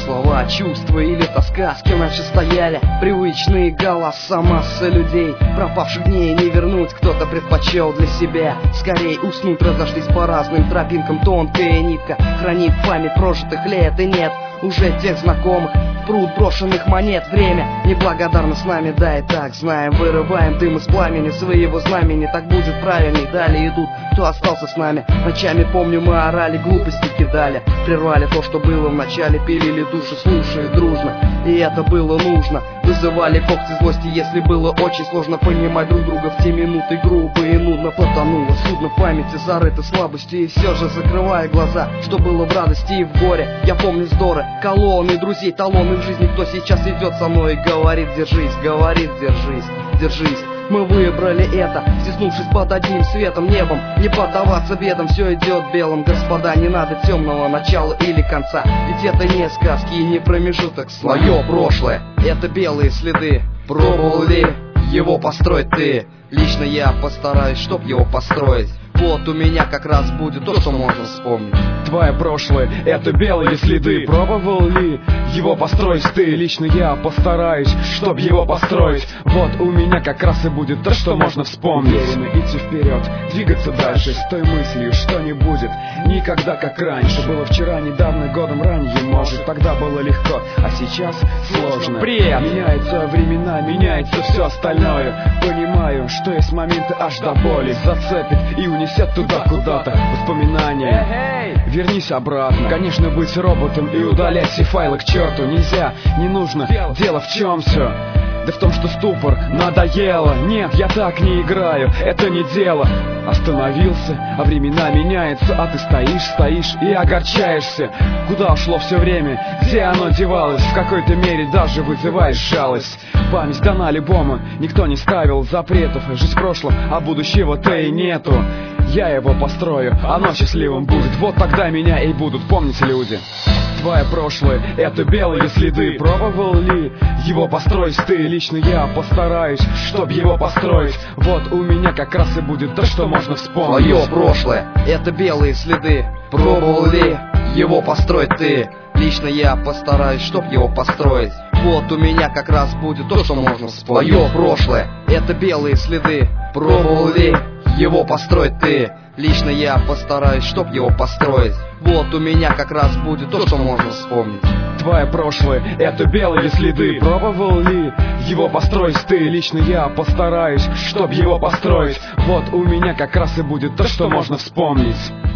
слова, чувства или тоска, с кем раньше стояли привычные голоса массы людей. Пропавших дней не вернуть, кто-то предпочел для себя скорей уснуть, разошлись по разным тропинкам, тонкая нитка хранит память прожитых лет, и нет уже тех знакомых, пруд брошенных монет. Время неблагодарно с нами, да и так знаем, вырываем дым из пламени своего знамени. Так будет правильней, далее идут, кто остался с нами. Ночами, помню, мы орали, глупости кидали, прервали то, что было в начале, пилили души, слушая дружно, и это было нужно. Вызывали когти злости, если было очень сложно понимать друг друга в те минуты. Грубо и нудно потонуло судно в памяти, зарыто слабостью, и все же закрывая глаза, что было в радости и в горе. Я помню вздоры, колонны друзей, талоны в жизни. Кто сейчас идет со мной и говорит держись, говорит держись, держись. Мы выбрали это, стиснувшись под одним светом, небом, не поддаваться бедам. Все идет белым, господа, не надо темного начала или конца, ведь это не сказки и не промежуток. Свое прошлое — это белые следы. Пробовал ли его построить ты? Лично я постараюсь, чтоб его построить. Вот у меня как раз будет то, что можно вспомнить. Твое прошлое — это белые следы. Пробовал ли его построить ты? Лично я постараюсь, чтоб его построить. Вот у меня как раз и будет то, что можно вспомнить. Уверенно идти вперед, двигаться дальше с той мыслью, что не будет никогда как раньше. Было вчера, недавно, годом ранее, может, тогда было легко, а сейчас сложно. Привет! Меняются времена, меняется все остальное. Понимаю, что есть моменты аж до боли, зацепит и унесет туда куда-то воспоминания. Вернись обратно. Конечно, быть роботом и удалять все файлы к черту нельзя, не нужно. Дело в чем все? Да в том, что ступор надоело. Нет, я так не играю, это не дело. Остановился, а времена меняются, а ты стоишь и огорчаешься. Куда ушло все время, где оно девалось? В какой-то мере даже вызываешь жалость. Память дана любому, никто не ставил запретов. Жизнь в прошлом, а будущего-то и нету. Я его построю, оно счастливым будет. Вот тогда меня и будут помнить люди. Твое прошлое — это белые следы. Пробовал ли его построить ты? Лично я постараюсь, чтоб его построить. Вот у меня как раз и будет то, что можно вспомнить. Твое прошлое — это белые следы. Пробовал ли его построить ты? Лично я постараюсь, чтоб его построить. Вот у меня как раз будет то, что можно вспомнить. Твое прошлое — это белые следы. Пробовал ли его построить ты? Лично я постараюсь, чтоб его построить. Вот у меня как раз будет то, что можно вспомнить. Твое прошлое — это белые следы. Пробовал ли его построить ты? Лично я постараюсь, чтоб его построить. Вот у меня как раз и будет то, что можно вспомнить.